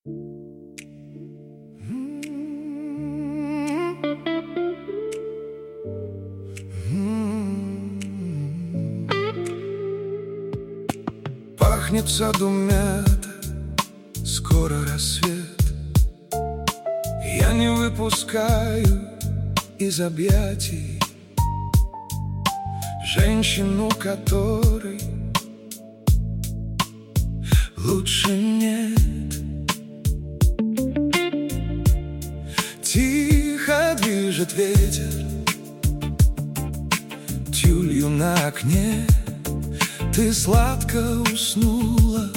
Пахнет в саду мята, скоро рассвет. Я не выпускаю из объятий женщину, которой лучше нет. Тихо движет ветер тюлью на окне. Ты сладко уснула,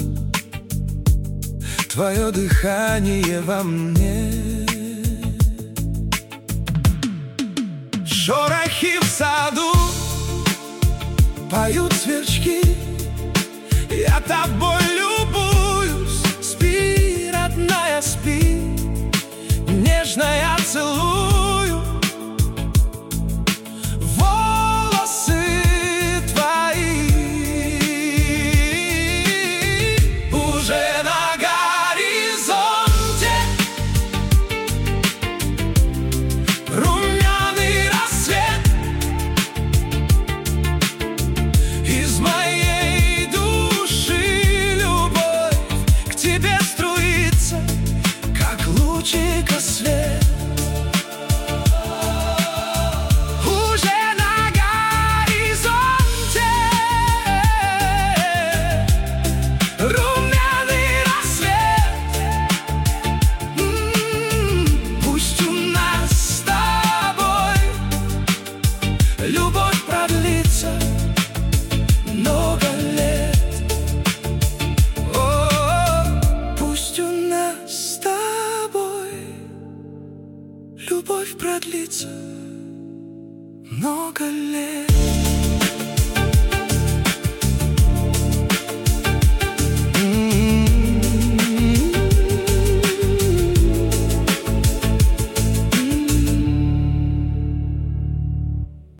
твое дыхание во мне. Шорохи в саду, поют сверчки. Я тобой любуюсь, спи, родная, спи. Нежно я целую волосы твои. Уже на горизонте румяный рассвет. Из моей души любовь к тебе струится, как лучика свет. Уже на горизонте румяный рассвет. Пусть у нас с тобой любовь продлится много лет. О, пусть у нас с тобой любовь продлится много лет.